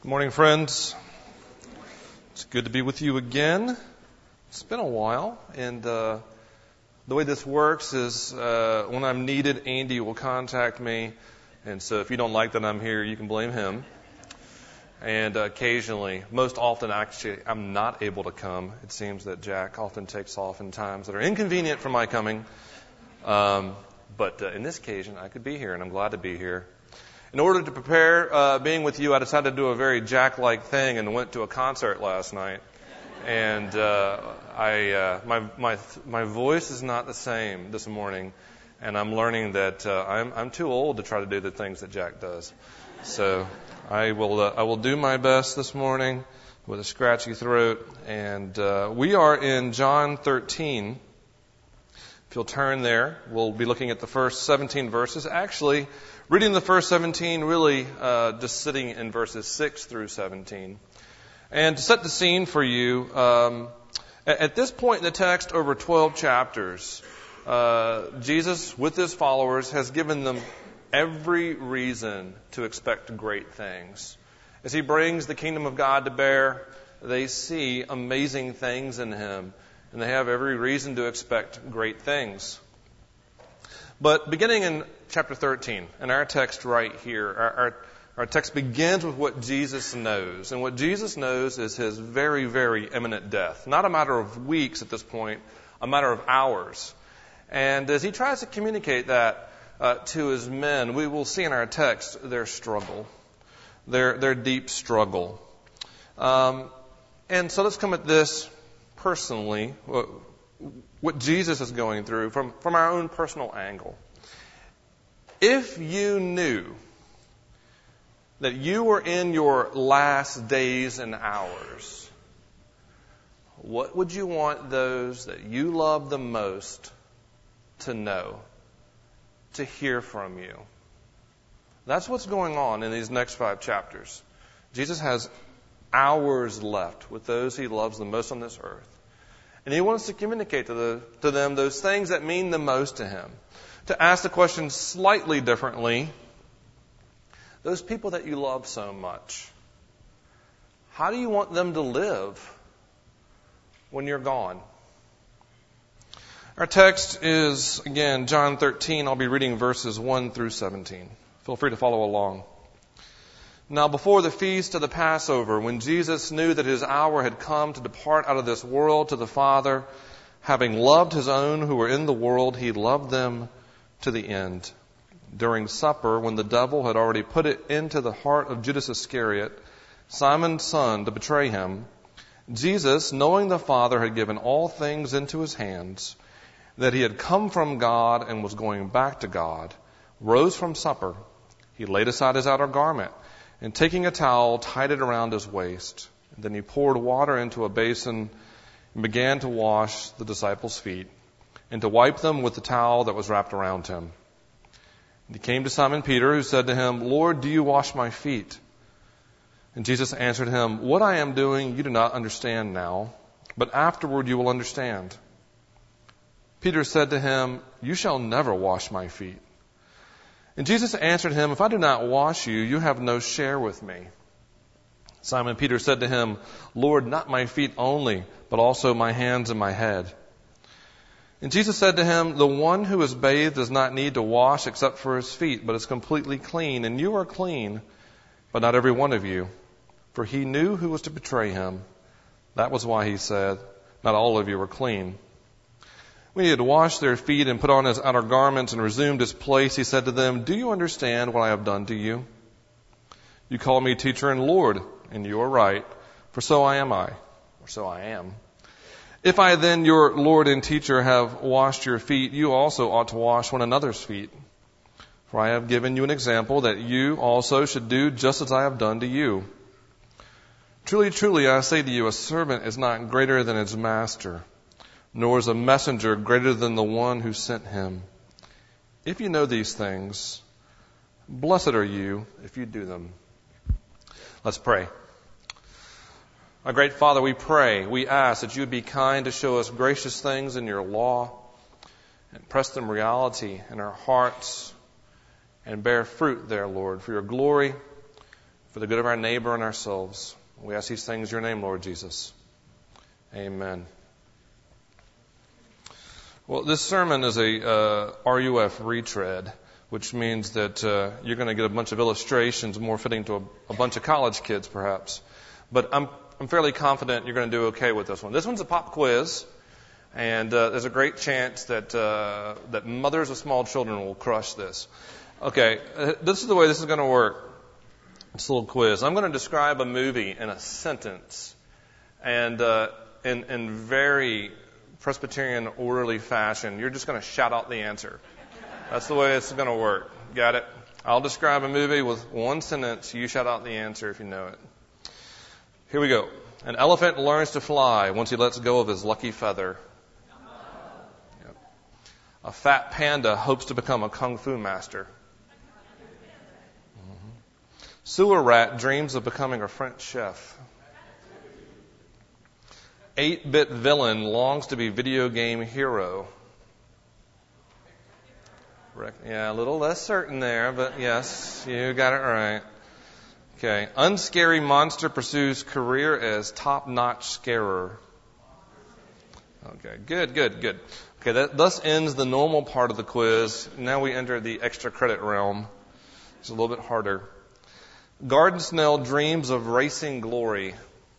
Good morning, friends. It's good to be with you again. It's been a while, and the way this works is when I'm needed, Andy will contact me, and so if you don't like that I'm here, you can blame him. And occasionally, most often, actually, I'm not able to come. It seems that Jack often takes off in times that are inconvenient for my coming. But in this occasion, I could be here, and I'm glad to be here. In order to prepare being with you, I decided to do a very Jack-like thing and went to a concert last night. And my voice is not the same this morning, and I'm learning that I'm too old to try to do the things that Jack does. So I will do my best this morning with a scratchy throat. And we are in John 13. If you'll turn there, we'll be looking at the first 17 verses. Actually, reading the first 17, really just sitting in verses 6 through 17. And to set the scene for you, at this point in the text, over 12 chapters, Jesus, with his followers, has given them every reason to expect great things. As he brings the kingdom of God to bear, they see amazing things in him, and they have every reason to expect great things. But beginning in chapter 13, in our text right here, our text begins with what Jesus knows. And what Jesus knows is his very, very imminent death. Not a matter of weeks at this point, a matter of hours. And as he tries to communicate that to his men, we will see in our text their struggle, their deep struggle. And so let's come at this personally, what Jesus is going through from our own personal angle. If you knew that you were in your last days and hours, what would you want those that you love the most to know, to hear from you? That's what's going on in these next 5 chapters. Jesus has hours left with those he loves the most on this earth. And he wants to communicate to them those things that mean the most to him. To ask the question slightly differently, those people that you love so much, how do you want them to live when you're gone? Our text is, again, John 13. I'll be reading verses 1 through 17. Feel free to follow along. Now, before the feast of the Passover, when Jesus knew that his hour had come to depart out of this world to the Father, having loved his own who were in the world, he loved them to the end. During supper, when the devil had already put it into the heart of Judas Iscariot, Simon's son, to betray him, Jesus, knowing the Father had given all things into his hands, that he had come from God and was going back to God, rose from supper. He laid aside his outer garment, and taking a towel, tied it around his waist. And then he poured water into a basin and began to wash the disciples' feet and to wipe them with the towel that was wrapped around him. And he came to Simon Peter, who said to him, "Lord, do you wash my feet?" And Jesus answered him, "What I am doing you do not understand now, but afterward you will understand." Peter said to him, "You shall never wash my feet." And Jesus answered him, "If I do not wash you, you have no share with me." Simon Peter said to him, "Lord, not my feet only, but also my hands and my head." And Jesus said to him, "The one who is bathed does not need to wash except for his feet, but is completely clean. And you are clean, but not every one of you." For he knew who was to betray him. That was why he said, "Not all of you are clean." When he had washed their feet and put on his outer garments and resumed his place, he said to them, "Do you understand what I have done to you? You call me teacher and Lord, and you are right, for so I am. If I then, your Lord and teacher, have washed your feet, you also ought to wash one another's feet. For I have given you an example that you also should do just as I have done to you. Truly, truly, I say to you, a servant is not greater than his master, nor is a messenger greater than the one who sent him. If you know these things, blessed are you if you do them." Let's pray. Our great Father, we pray, we ask that you would be kind to show us gracious things in your law and press them reality in our hearts and bear fruit there, Lord, for your glory, for the good of our neighbor and ourselves. We ask these things in your name, Lord Jesus. Amen. Well, this sermon is a RUF retread, which means that you're going to get a bunch of illustrations more fitting to a bunch of college kids, perhaps. But I'm fairly confident you're going to do okay with this one. This one's a pop quiz, and there's a great chance that mothers of small children will crush this. Okay, this is the way this is going to work. It's a little quiz. I'm going to describe a movie in a sentence, and in very Presbyterian orderly fashion, you're just going to shout out the answer. That's the way it's going to work. Got it? I'll describe a movie with one sentence. You shout out the answer if you know it. Here we go. An elephant learns to fly once he lets go of his lucky feather. Yep. A fat panda hopes to become a kung fu master. Sewer rat dreams of becoming a French chef. 8-bit villain longs to be video game hero. Yeah, a little less certain there, but yes, you got it right. Okay. Unscary monster pursues career as top-notch scarer. Okay, good. Okay, that thus ends the normal part of the quiz. Now we enter the extra credit realm. It's a little bit harder. Garden snail dreams of racing glory.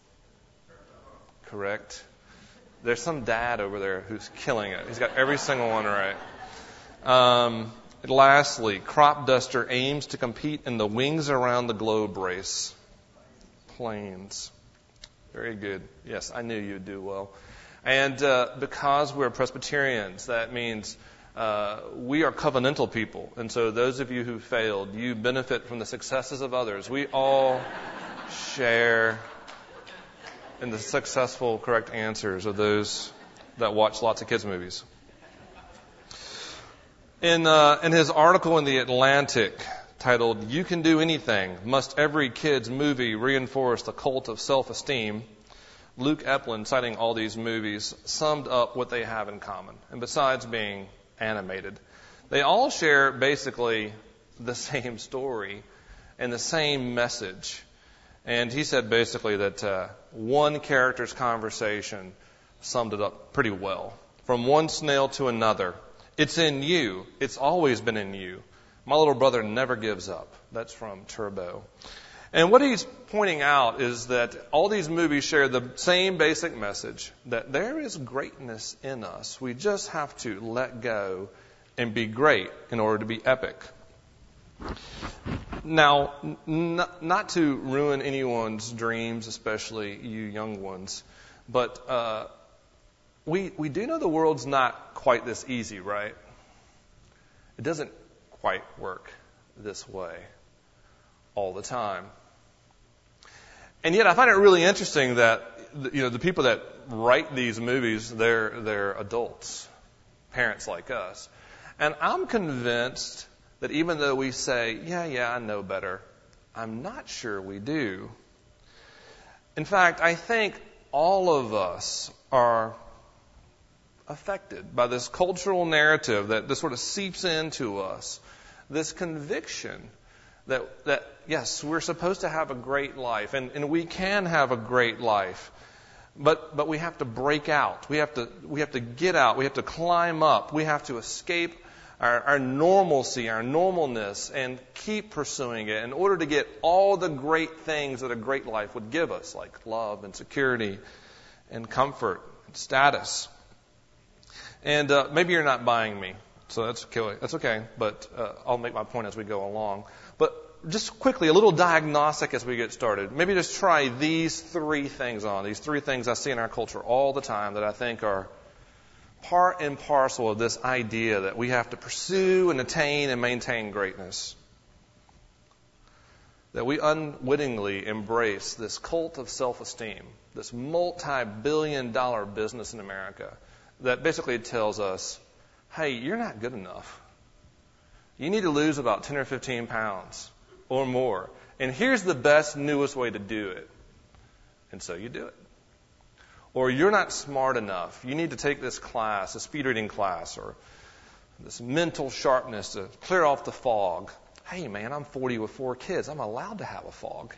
Correct. There's some dad over there who's killing it. He's got every single one right. Lastly, crop duster aims to compete in the wings around the globe race. Planes. Very good. Yes, I knew you'd do well. And because we're Presbyterians, that means we are covenantal people. And so those of you who failed, you benefit from the successes of others. We all share in the successful, correct answers of those that watch lots of kids' movies. In his article in The Atlantic titled, "You Can Do Anything, Must Every Kid's Movie Reinforce the Cult of Self-Esteem?" Luke Eplin, citing all these movies, summed up what they have in common. And besides being animated, they all share basically the same story and the same message. And he said basically that one character's conversation summed it up pretty well. From one snail to another. It's in you. It's always been in you. My little brother never gives up. That's from Turbo. And what he's pointing out is that all these movies share the same basic message, that there is greatness in us. We just have to let go and be great in order to be epic. Now, not to ruin anyone's dreams, especially you young ones, but we do know the world's not quite this easy, right? It doesn't quite work this way all the time. And yet I find it really interesting that the people that write these movies, they're adults, parents like us. And I'm convinced that even though we say, yeah, I know better, I'm not sure we do. In fact, I think all of us are affected by this cultural narrative that this sort of seeps into us, this conviction that yes, we're supposed to have a great life, and we can have a great life, but we have to break out. We have to get out. We have to climb up. We have to escape our normalcy, our normalness, and keep pursuing it in order to get all the great things that a great life would give us, like love and security and comfort and status. And maybe you're not buying me, so that's okay. But I'll make my point as we go along. But just quickly, a little diagnostic as we get started. Maybe just try these three things on. These three things I see in our culture all the time that I think are part and parcel of this idea that we have to pursue and attain and maintain greatness. That we unwittingly embrace this cult of self-esteem, this multi-billion-dollar business in America that basically tells us, hey, you're not good enough. You need to lose about 10 or 15 pounds or more. And here's the best, newest way to do it. And so you do it. Or you're not smart enough. You need to take this speed reading class, or this mental sharpness to clear off the fog. hey man, I'm 40 with 4 kids. I'm allowed to have a fog.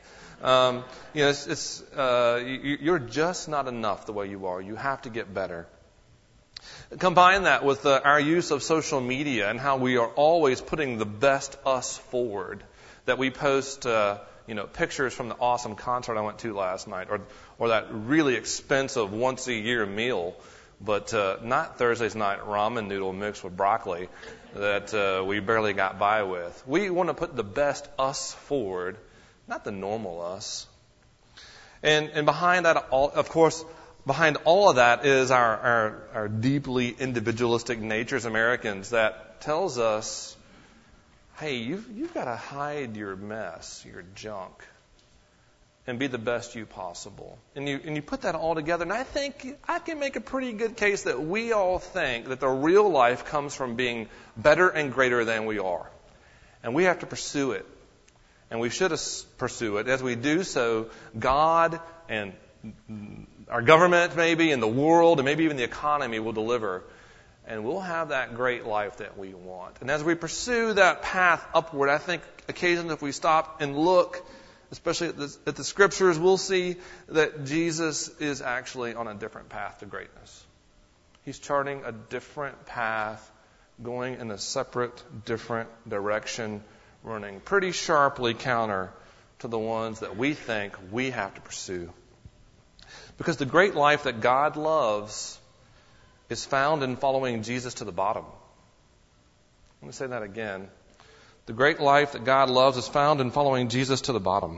You're just not enough the way you are. You have to get better. Combine that with our use of social media and how we are always putting the best us forward. That we post, pictures from the awesome concert I went to last night, or that really expensive once a year meal, but not Thursday's night ramen noodle mixed with broccoli that we barely got by with. We want to put the best us forward, not the normal us. And behind that, behind all of that is our deeply individualistic nature as Americans that tells us, hey, you've got to hide your mess, your junk, and be the best you possible. And you put that all together, and I think I can make a pretty good case that we all think that the real life comes from being better and greater than we are. And we have to pursue it. And we should pursue it. As we do so, God and our government maybe, and the world, and maybe even the economy will deliver. And we'll have that great life that we want. And as we pursue that path upward, I think occasionally if we stop and look, especially at the Scriptures, we'll see that Jesus is actually on a different path to greatness. He's charting a different path, going in a separate, different direction, running pretty sharply counter to the ones that we think we have to pursue. Because the great life that God loves is found in following Jesus to the bottom. Let me say that again. The great life that God loves is found in following Jesus to the bottom.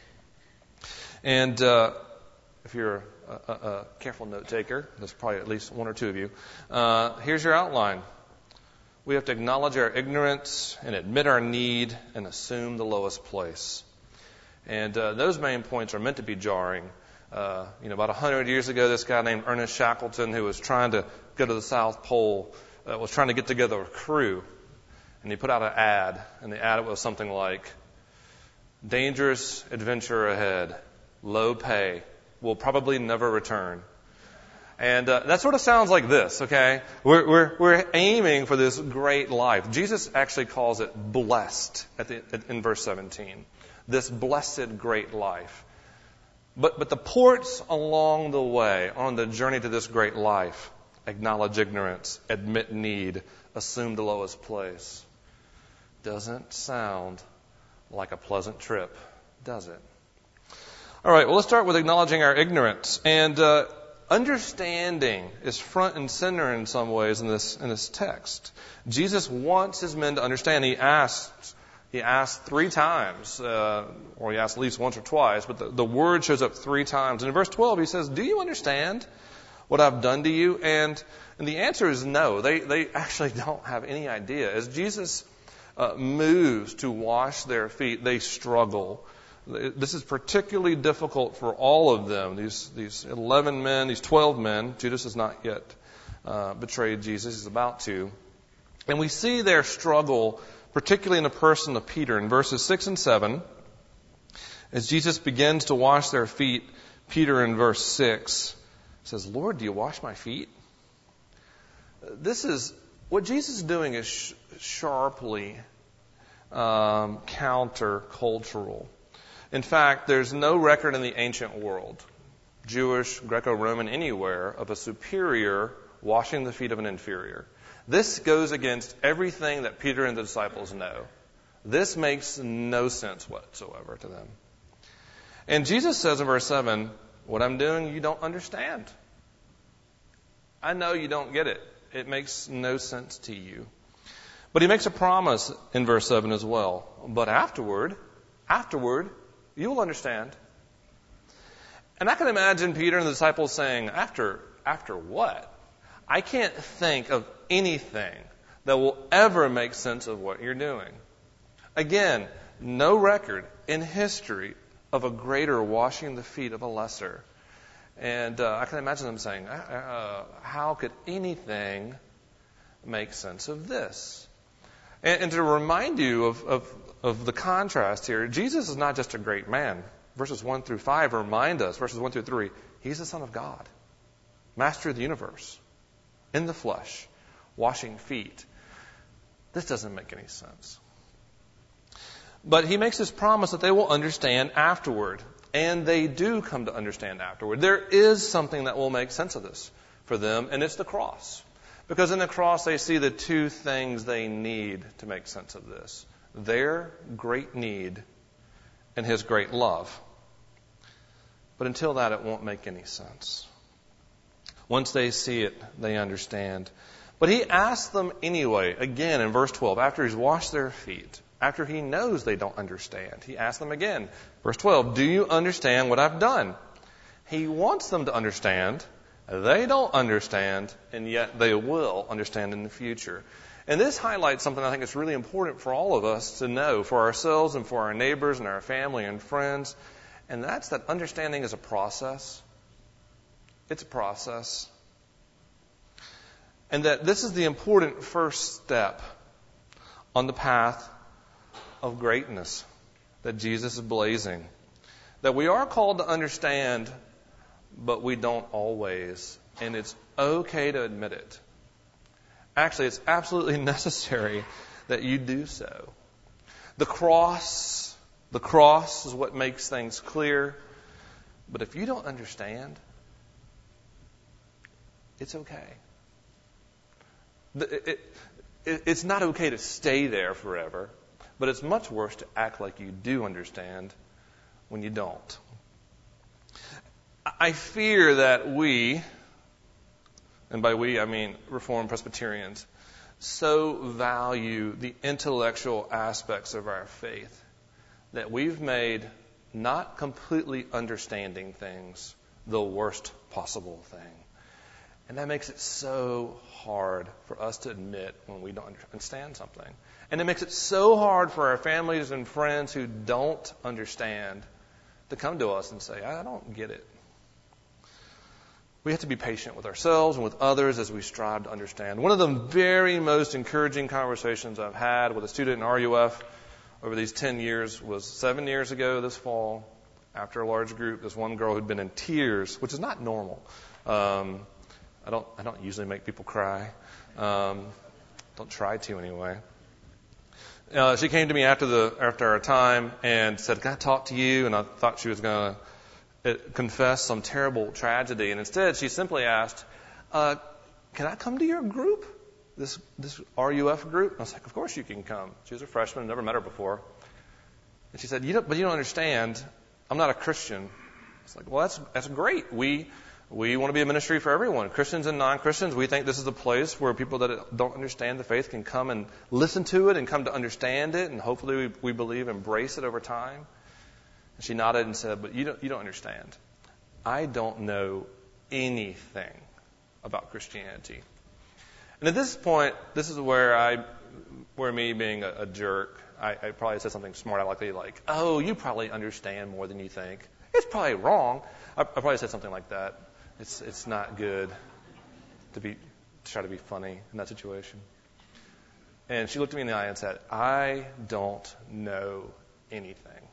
And if you're a careful note taker, there's probably at least one or two of you, here's your outline. We have to acknowledge our ignorance and admit our need and assume the lowest place. And those main points are meant to be jarring. About 100 years ago, this guy named Ernest Shackleton, who was trying to go to the South Pole, was trying to get together a crew. And he put out an ad, and the ad was something like, dangerous adventure ahead, low pay, will probably never return. And that sort of sounds like this, okay? We're aiming for this great life. Jesus actually calls it blessed in verse 17. This blessed great life. But the ports along the way, on the journey to this great life, acknowledge ignorance, admit need, assume the lowest place. Doesn't sound like a pleasant trip, does it? All right, well, let's start with acknowledging our ignorance. And understanding is front and center in some ways in this text. Jesus wants his men to understand. He asked 3 times, or he asked at least once or twice, but the word shows up 3 times. And in verse 12, he says, do you understand what I've done to you? And the answer is no. They actually don't have any idea. As Jesus moves to wash their feet, they struggle. This is particularly difficult for all of them. These 11 men, these 12 men. Judas has not yet betrayed Jesus. He's about to. And we see their struggle, particularly in the person of Peter. In verses 6 and 7, as Jesus begins to wash their feet, Peter in verse 6 says, Lord, do you wash my feet? What Jesus is doing is sharply counter-cultural. In fact, there's no record in the ancient world, Jewish, Greco-Roman, anywhere, of a superior washing the feet of an inferior. This goes against everything that Peter and the disciples know. This makes no sense whatsoever to them. And Jesus says in verse 7, what I'm doing, you don't understand. I know you don't get it. It makes no sense to you. But he makes a promise in verse 7 as well. But afterward, you will understand. And I can imagine Peter and the disciples saying, after what? I can't think of anything that will ever make sense of what you're doing. Again, no record in history of a greater washing the feet of a lesser. And I can imagine them saying, how could anything make sense of this? And to remind you of the contrast here, Jesus is not just a great man. Verses 1 through 5 remind us, verses 1 through 3, he's the Son of God, Master of the universe, in the flesh, washing feet. This doesn't make any sense. But he makes this promise that they will understand afterward. And they do come to understand afterward. There is something that will make sense of this for them, and it's the cross. Because in the cross they see the two things they need to make sense of this. Their great need and his great love. But until that, it won't make any sense. Once they see it, they understand. But he asks them anyway, again in verse 12, after he's washed their feet, after he knows they don't understand, he asks them again. Verse 12, do you understand what I've done? He wants them to understand. They don't understand, and yet they will understand in the future. And this highlights something I think is really important for all of us to know, for ourselves and for our neighbors and our family and friends. And that's that understanding is a process. It's a process. And that this is the important first step on the path of greatness that Jesus is blazing. That we are called to understand, but we don't always. And it's okay to admit it. Actually, it's absolutely necessary that you do so. The cross is what makes things clear. But if you don't understand, it's okay. It's not okay to stay there forever, but it's much worse to act like you do understand when you don't. I fear that we, and by we I mean Reformed Presbyterians, so value the intellectual aspects of our faith that we've made not completely understanding things the worst possible thing. And that makes it so hard for us to admit when we don't understand something. And it makes it so hard for our families and friends who don't understand to come to us and say, I don't get it. We have to be patient with ourselves and with others as we strive to understand. One of the very most encouraging conversations I've had with a student in RUF over these 10 years was 7 years ago this fall, after a large group. This one girl who'd been in tears, which is not normal. I don't usually make people cry. Don't try to anyway. She came to me after our time and said, "Can I talk to you?" And I thought she was going to confess some terrible tragedy. And instead, she simply asked, "Can I come to your group? This RUF group?" And I was like, "Of course you can come." She was a freshman, never met her before. And she said, "But you don't understand. I'm not a Christian." It's like, well, that's great. We want to be a ministry for everyone, Christians and non-Christians. We think this is a place where people that don't understand the faith can come and listen to it and come to understand it, and hopefully we believe embrace it over time. And she nodded and said, "But you don't understand. I don't know anything about Christianity." And at this point, this is where me being a jerk, I probably said something smart, like, "Oh, you probably understand more than you think. It's probably wrong." I probably said something like that. It's not good to try to be funny in that situation. And she looked at me in the eye and said, "I don't know anything."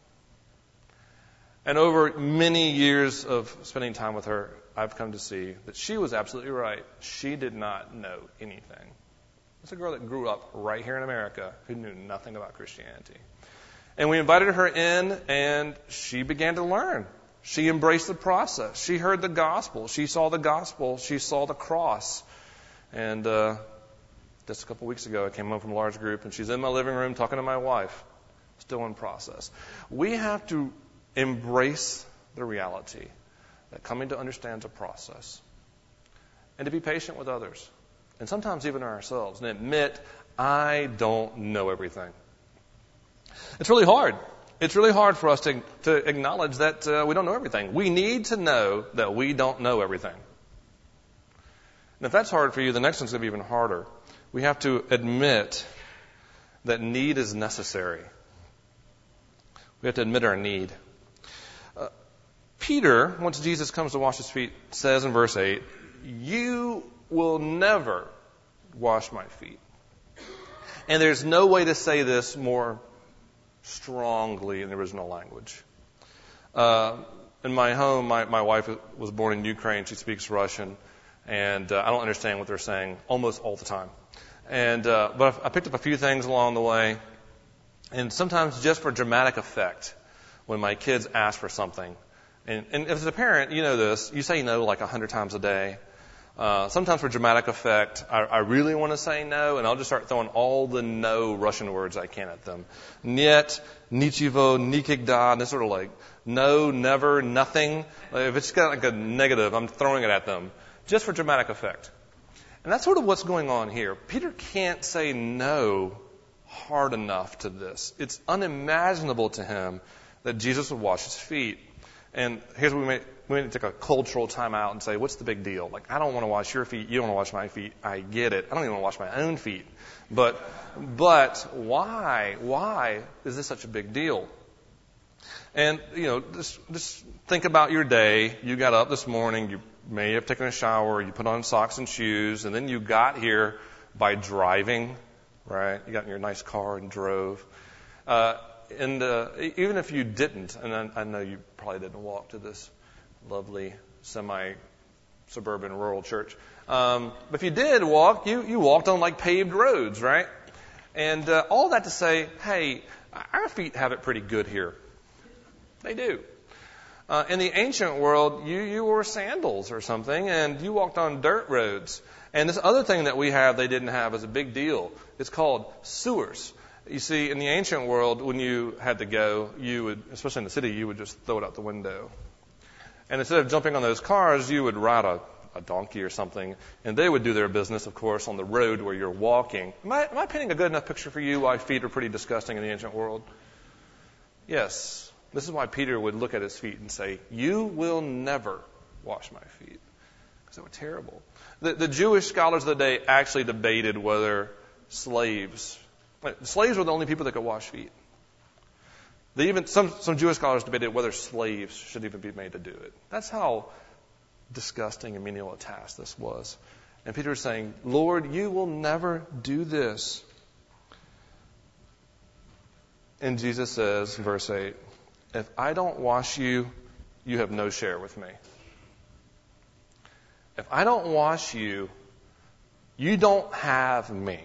And over many years of spending time with her, I've come to see that she was absolutely right. She did not know anything. It's a girl that grew up right here in America who knew nothing about Christianity. And we invited her in, and she began to learn. She embraced the process. She heard the gospel. She saw the gospel. She saw the cross. And just a couple weeks ago, I came home from a large group, and she's in my living room talking to my wife, still in process. We have to embrace the reality that coming to understand is a process, and to be patient with others, and sometimes even ourselves, and admit, I don't know everything. It's really hard. It's really hard for us to acknowledge that we don't know everything. We need to know that we don't know everything. And if that's hard for you, the next one's going to be even harder. We have to admit that need is necessary. We have to admit our need. Peter, once Jesus comes to wash his feet, says in verse 8, "You will never wash my feet." And there's no way to say this more strongly in the original language. In my home, my wife was born in Ukraine. She speaks Russian, and I don't understand what they're saying almost all the time. And but I picked up a few things along the way. And sometimes just for dramatic effect, when my kids ask for something, and as a parent, you know this, you say no like 100 times a day. Sometimes for dramatic effect, I really want to say no, and I'll just start throwing all the no Russian words I can at them. Niet, nichivo, nikigda, and this sort of like no, never, nothing. If it's got like a negative, I'm throwing it at them just for dramatic effect. And that's sort of what's going on here. Peter can't say no hard enough to this. It's unimaginable to him that Jesus would wash his feet. And here's what we may take a cultural time out and say, what's the big deal? Like, I don't want to wash your feet. You don't want to wash my feet. I get it. I don't even want to wash my own feet. But why? Why is this such a big deal? And, just think about your day. You got up this morning. You may have taken a shower. You put on socks and shoes. And then you got here by driving, right? You got in your nice car and drove. And even if you didn't, and I know you probably didn't walk to this lovely semi-suburban rural church, but if you did walk, you walked on like paved roads, right? And all that to say, hey, our feet have it pretty good here. They do. In the ancient world, you wore sandals or something, and you walked on dirt roads. And this other thing that we have they didn't have is a big deal. It's called sewers. You see, in the ancient world, when you had to go, you would, especially in the city, you would just throw it out the window. And instead of jumping on those cars, you would ride a donkey or something, and they would do their business, of course, on the road where you're walking. Am I painting a good enough picture for you why feet are pretty disgusting in the ancient world? Yes. This is why Peter would look at his feet and say, you will never wash my feet. Because they were terrible. The Jewish scholars of the day actually debated whether slaves were the only people that could wash feet. Some Jewish scholars debated whether slaves should even be made to do it. That's how disgusting and menial a task this was. And Peter is saying, Lord, you will never do this. And Jesus says, verse 8, if I don't wash you, you have no share with me. If I don't wash you, you don't have me.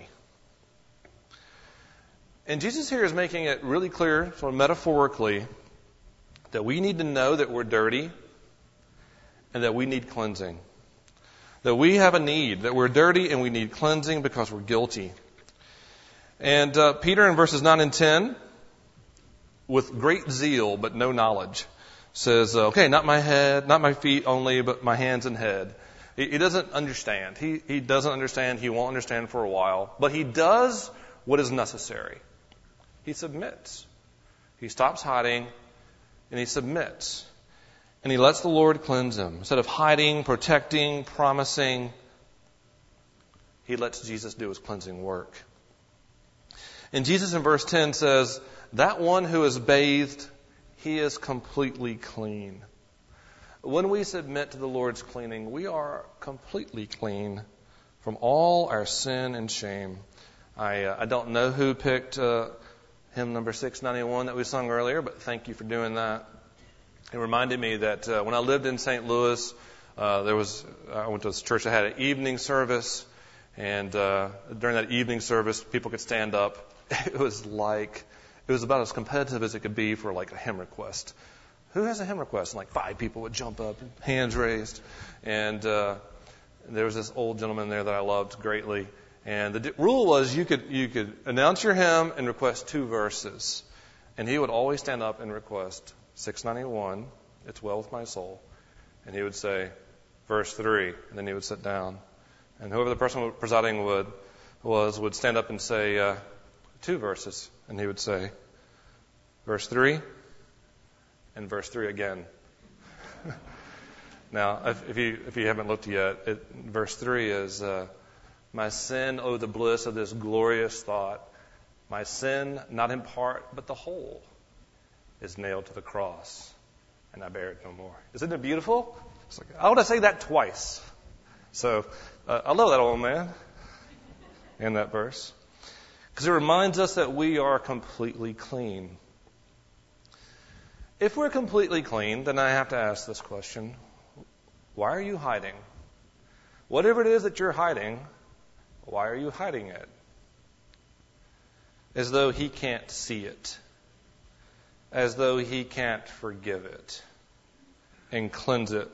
And Jesus here is making it really clear, sort of metaphorically, that we need to know that we're dirty and that we need cleansing. That we have a need, that we're dirty and we need cleansing because we're guilty. And Peter in verses 9 and 10, with great zeal but no knowledge, says, okay, not my head, not my feet only, but my hands and head. He doesn't understand. He doesn't understand. He won't understand for a while. But he does what is necessary. He submits. He stops hiding and he submits. And he lets the Lord cleanse him. Instead of hiding, protecting, promising, he lets Jesus do his cleansing work. And Jesus in verse 10 says, that one who is bathed, he is completely clean. When we submit to the Lord's cleaning, we are completely clean from all our sin and shame. I don't know who picked hymn number 691 that we sung earlier, but thank you for doing that. It reminded me that when I lived in St. Louis, I went to this church that had an evening service, and during that evening service, people could stand up. It was about as competitive as it could be for like a hymn request. Who has a hymn request? And like 5 people would jump up, hands raised, and there was this old gentleman there that I loved greatly. And the rule was you could announce your hymn and request 2 verses. And he would always stand up and request 691, It's Well With My Soul. And he would say, verse 3, and then he would sit down. And whoever the person presiding would stand up and say 2 verses. And he would say, verse 3, and verse 3 again. Now, if you haven't looked yet, verse 3 is... my sin, oh, the bliss of this glorious thought. My sin, not in part, but the whole, is nailed to the cross, and I bear it no more. Isn't it beautiful? It's like, I want to say that twice. So I love that old man in that verse. Because it reminds us that we are completely clean. If we're completely clean, then I have to ask this question. Why are you hiding? Whatever it is that you're hiding, why are you hiding it? as though he can't see it, as though he can't forgive it and cleanse it.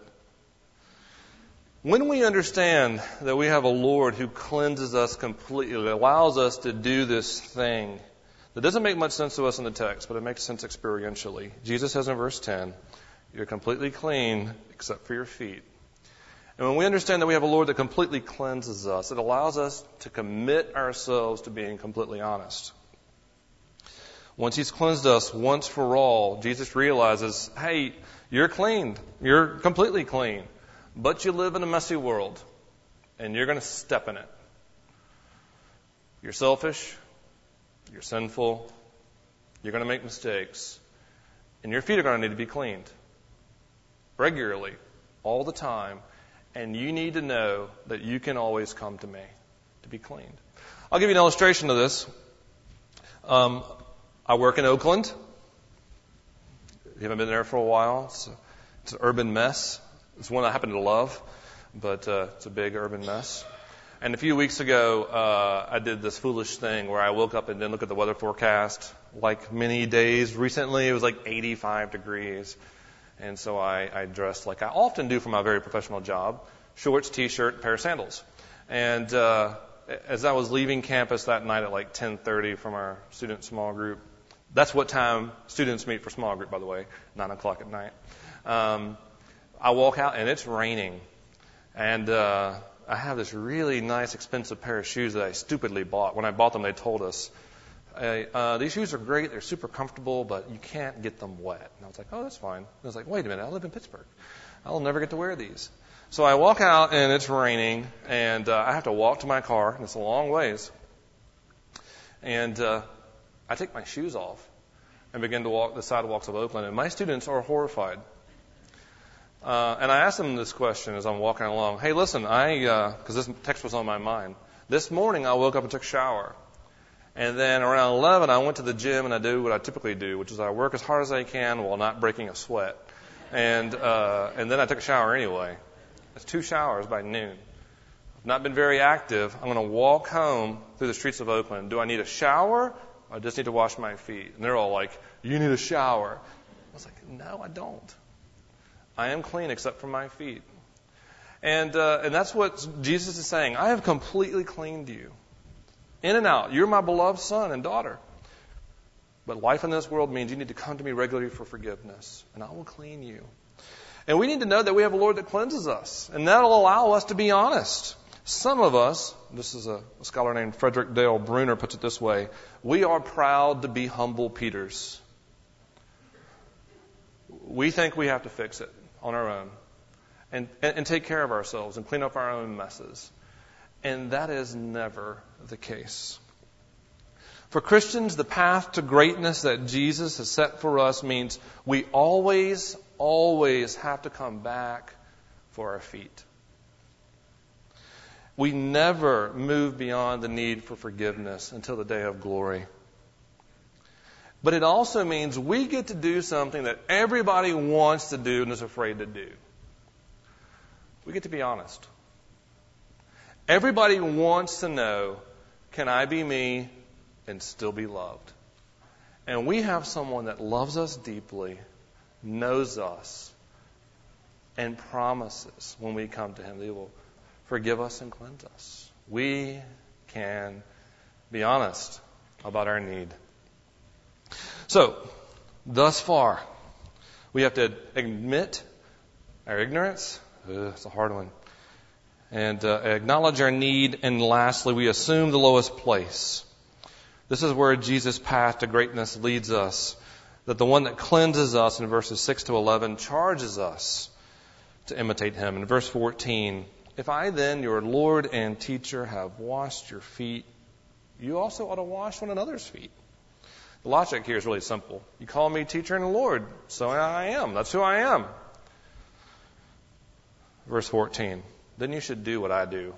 When we understand that we have a Lord who cleanses us completely, that allows us to do this thing that doesn't make much sense to us in the text, but it makes sense experientially. Jesus says in verse 10, you're completely clean except for your feet. And when we understand that we have a Lord that completely cleanses us, it allows us to commit ourselves to being completely honest. Once He's cleansed us once for all, Jesus realizes, hey, you're clean. You're completely clean. But you live in a messy world, and you're going to step in it. You're selfish. You're sinful. You're going to make mistakes. And your feet are going to need to be cleaned regularly, all the time. And you need to know that you can always come to me to be cleaned. I'll give you an illustration of this. I work in Oakland. You haven't been there for a while. It's an urban mess. It's one I happen to love, but it's a big urban mess. And a few weeks ago, I did this foolish thing where I woke up and didn't look at the weather forecast. Like many days recently, it was like 85 degrees. And so I dressed like I often do for my very professional job, shorts, T-shirt, pair of sandals. And as I was leaving campus that night at like 10:30 from our student small group, that's what time students meet for small group, by the way, 9 o'clock at night. I walk out and it's raining. And I have this really nice, expensive pair of shoes that I stupidly bought. When I bought them, they told us, these shoes are great, they're super comfortable, but you can't get them wet. And I was like, oh, that's fine. And I was like, wait a minute, I live in Pittsburgh. I'll never get to wear these. So I walk out and it's raining, and I have to walk to my car, and it's a long ways. And I take my shoes off and begin to walk the sidewalks of Oakland, and my students are horrified. And I asked them this question as I'm walking along. Hey, listen, because this text was on my mind. This morning I woke up and took a shower. And then around 11, I went to the gym and I do what I typically do, which is I work as hard as I can while not breaking a sweat. And then I took a shower anyway. It's 2 showers by noon. I've not been very active. I'm going to walk home through the streets of Oakland. Do I need a shower? Or I just need to wash my feet. And they're all like, you need a shower. I was like, no, I don't. I am clean except for my feet. And that's what Jesus is saying. I have completely cleaned you. In and out. You're my beloved son and daughter. But life in this world means you need to come to me regularly for forgiveness. And I will clean you. And we need to know that we have a Lord that cleanses us. And that will allow us to be honest. Some of us, this is a scholar named Frederick Dale Bruner puts it this way, we are proud to be humble Peters. We think we have to fix it on our own and take care of ourselves and clean up our own messes. And that is never the case. For Christians, the path to greatness that Jesus has set for us means we always, always have to come back for our feet. We never move beyond the need for forgiveness until the day of glory. But it also means we get to do something that everybody wants to do and is afraid to do. We get to be honest. Everybody wants to know, can I be me and still be loved? And we have someone that loves us deeply, knows us, and promises when we come to Him that He will forgive us and cleanse us. We can be honest about our need. So, thus far, we have to admit our ignorance. It's a hard one. And acknowledge our need. And lastly, we assume the lowest place. This is where Jesus' path to greatness leads us. That the one that cleanses us in verses 6 to 11 charges us to imitate Him. In verse 14, if I then, your Lord and teacher, have washed your feet, you also ought to wash one another's feet. The logic here is really simple. You call me teacher and Lord, so I am. That's who I am. Verse 14, then you should do what I do.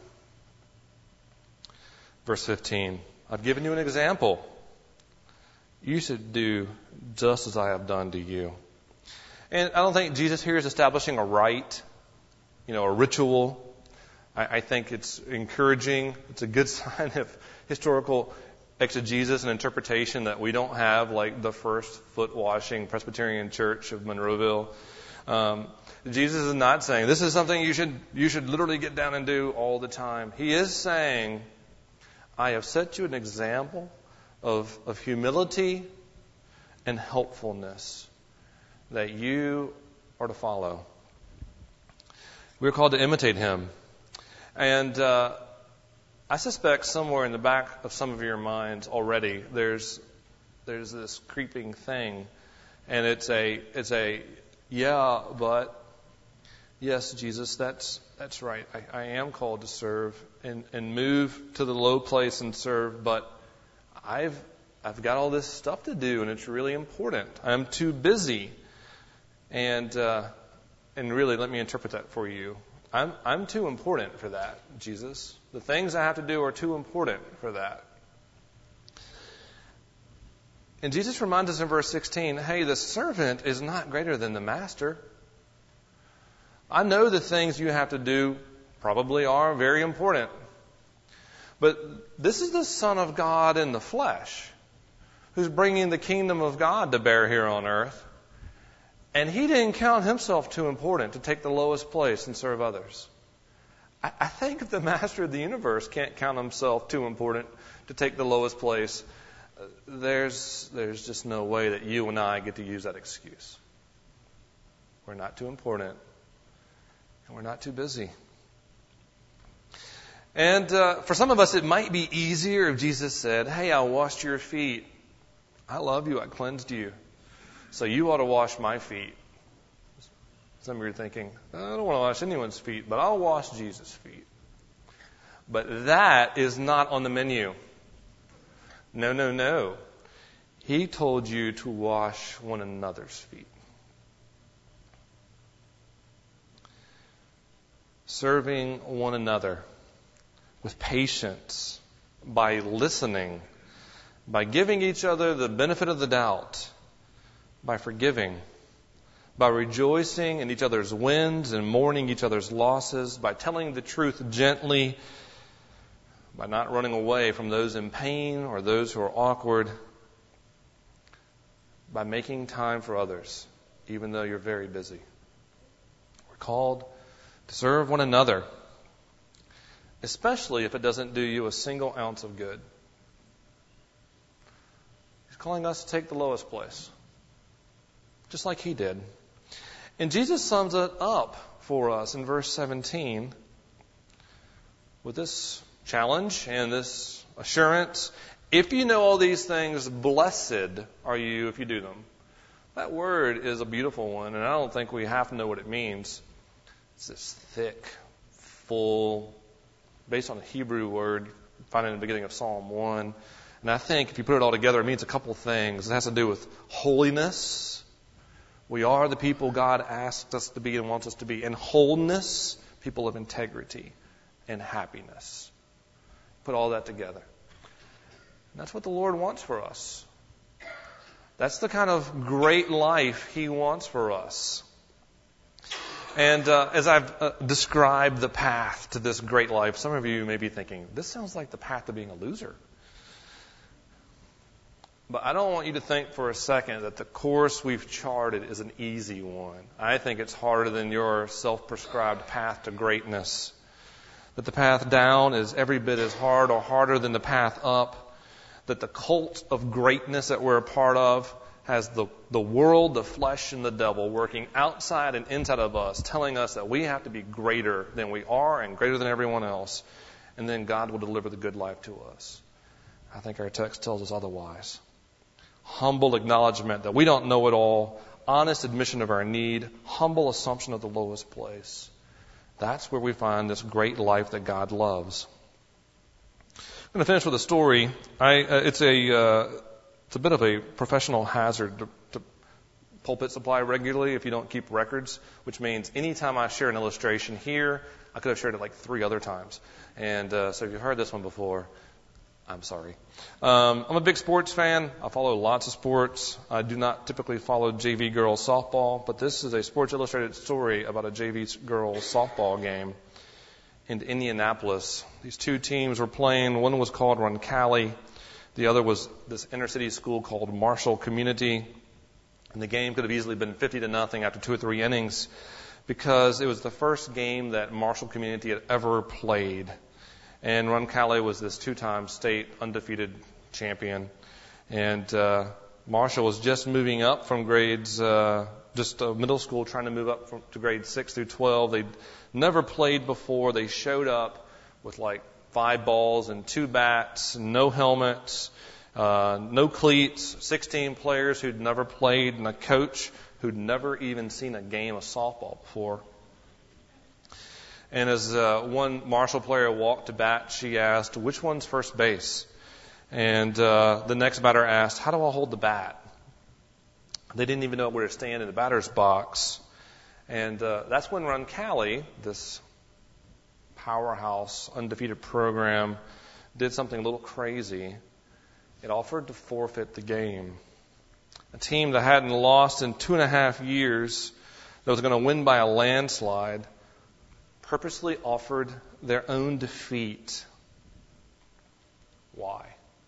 Verse 15, I've given you an example. You should do just as I have done to you. And I don't think Jesus here is establishing a rite, a ritual. I think it's encouraging. It's a good sign of historical exegesis and interpretation that we don't have, like the First Foot Washing Presbyterian Church of Monroeville. Jesus is not saying this is something you should literally get down and do all the time. He is saying, I have set you an example of humility and helpfulness that you are to follow. We're called to imitate him. And I suspect somewhere in the back of some of your minds already there's this creeping thing, and it's a yeah, but yes, Jesus, that's right. I am called to serve and move to the low place and serve, but I've got all this stuff to do, and it's really important. I'm too busy. And really, let me interpret that for you. I'm too important for that, Jesus. The things I have to do are too important for that. And Jesus reminds us in verse 16, hey, the servant is not greater than the master. I know the things you have to do probably are very important. But this is the Son of God in the flesh who's bringing the kingdom of God to bear here on earth. And he didn't count himself too important to take the lowest place and serve others. I think if the master of the universe can't count himself too important to take the lowest place, there's just no way that you and I get to use that excuse. We're not too important, and we're not too busy. And for some of us, it might be easier if Jesus said, hey, I washed your feet. I love you. I cleansed you. So you ought to wash my feet. Some of you are thinking, I don't want to wash anyone's feet, but I'll wash Jesus' feet. But that is not on the menu. No. He told you to wash one another's feet. Serving one another with patience, by listening, by giving each other the benefit of the doubt, by forgiving, by rejoicing in each other's wins and mourning each other's losses, by telling the truth gently, by not running away from those in pain or those who are awkward, by making time for others, even though you're very busy. We're called to serve one another, especially if it doesn't do you a single ounce of good. He's calling us to take the lowest place, just like he did. And Jesus sums it up for us in verse 17 with this challenge and this assurance. If you know all these things, blessed are you if you do them. That word is a beautiful one, and I don't think we have to know what it means. It's this thick, full, based on a Hebrew word, found in the beginning of Psalm 1. And I think if you put it all together, it means a couple things. It has to do with holiness. We are the people God asked us to be and wants us to be. And wholeness, people of integrity and happiness. Put all that together. And that's what the Lord wants for us. That's the kind of great life He wants for us. And as I've described the path to this great life, some of you may be thinking, this sounds like the path to being a loser. But I don't want you to think for a second that the course we've charted is an easy one. I think it's harder than your self-prescribed path to greatness. That the path down is every bit as hard or harder than the path up. That the cult of greatness that we're a part of has the world, the flesh, and the devil working outside and inside of us, telling us that we have to be greater than we are and greater than everyone else. And then God will deliver the good life to us. I think our text tells us otherwise. Humble acknowledgement that we don't know it all, honest admission of our need, humble assumption of the lowest place. That's where we find this great life that God loves. I'm going to finish with a story. It's a bit of a professional hazard to pulpit supply regularly if you don't keep records, which means anytime I share an illustration here, I could have shared it like 3 other times. And so if you've heard this one before, I'm sorry. I'm a big sports fan. I follow lots of sports. I do not typically follow JV girls softball, but this is a Sports Illustrated story about a JV girls softball game in Indianapolis. These two teams were playing. One was called Roncalli. The other was this inner city school called Marshall Community. And the game could have easily been 50-0 after 2 or 3 innings because it was the first game that Marshall Community had ever played. And Roncalli was this 2-time state undefeated champion. And Marshall was just moving up from grades, middle school, trying to move up to grades 6 through 12. They'd never played before. They showed up with like 5 balls and 2 bats, no helmets, no cleats, 16 players who'd never played, and a coach who'd never even seen a game of softball before. And as one Marshall player walked to bat, she asked, "Which one's first base?" And the next batter asked, "How do I hold the bat?" They didn't even know where to stand in the batter's box. And that's when Roncalli, this powerhouse, undefeated program, did something a little crazy. It offered to forfeit the game. A team that hadn't lost in 2.5 years, that was going to win by a landslide, purposely offered their own defeat. Why?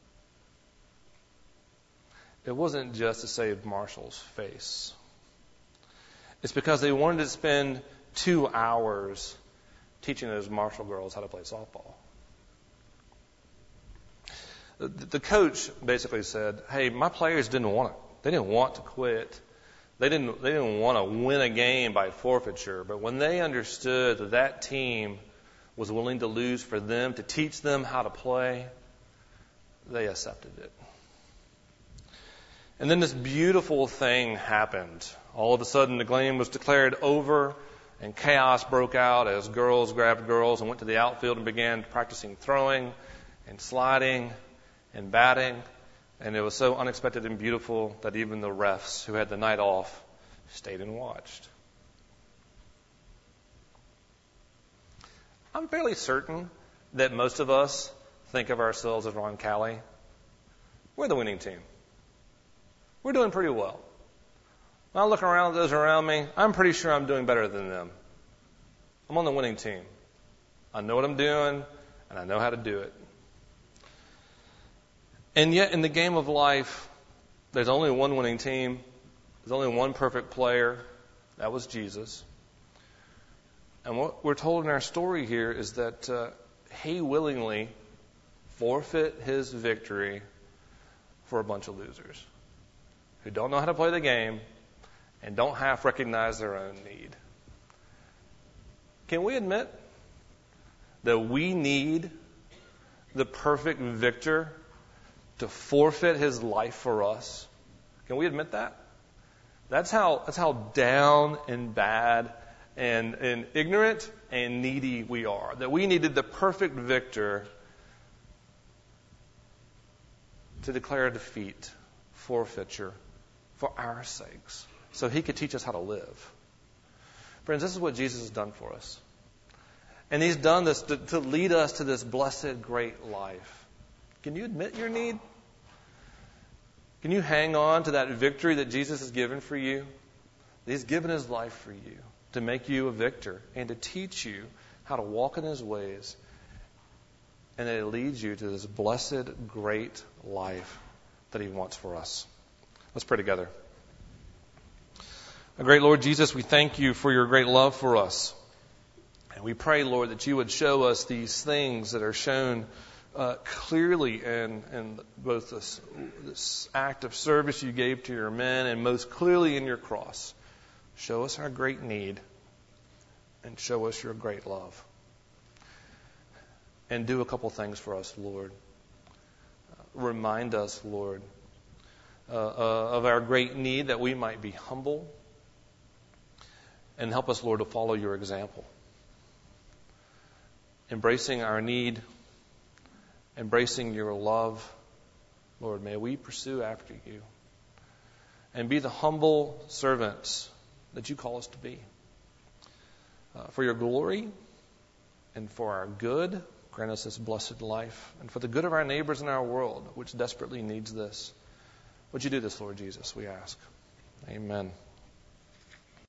It wasn't just to save Marshall's face. It's because they wanted to spend 2 hours teaching those Marshall girls how to play softball. The coach basically said, "Hey, my players didn't want it. They didn't want to quit. They didn't want to win a game by forfeiture. But when they understood that that team was willing to lose for them to teach them how to play, they accepted it." And then this beautiful thing happened. All of a sudden, the game was declared over, and chaos broke out as girls grabbed girls and went to the outfield and began practicing throwing and sliding and batting. And it was so unexpected and beautiful that even the refs, who had the night off, stayed and watched. I'm fairly certain that most of us think of ourselves as Roncalli. We're the winning team. We're doing pretty well. When I look around at those around me, I'm pretty sure I'm doing better than them. I'm on the winning team. I know what I'm doing, and I know how to do it. And yet, in the game of life, there's only one winning team. There's only one perfect player. That was Jesus. And what we're told in our story here is that he willingly forfeit his victory for a bunch of losers who don't know how to play the game and don't half recognize their own need. Can we admit that we need the perfect victor to forfeit his life for us? Can we admit that? That's how down and bad and ignorant and needy we are. That we needed the perfect victor to declare defeat, forfeiture, for our sakes, so he could teach us how to live. Friends, this is what Jesus has done for us. And he's done this to lead us to this blessed, great life. Can you admit your need? Can you hang on to that victory that Jesus has given for you? He's given his life for you to make you a victor and to teach you how to walk in his ways. And that it leads you to this blessed, great life that he wants for us. Let's pray together. Our great Lord Jesus, we thank you for your great love for us. And we pray, Lord, that you would show us these things that are shown clearly in both this act of service you gave to your men and most clearly in your cross. Show us our great need and show us your great love. And do a couple things for us, Lord. Remind us, Lord, of our great need that we might be humble. And help us, Lord, to follow your example. Embracing our need, embracing your love. Lord, may we pursue after you. And be the humble servants that you call us to be. For your glory and for our good, grant us this blessed life. And for the good of our neighbors in our world, which desperately needs this. Would you do this, Lord Jesus, we ask. Amen.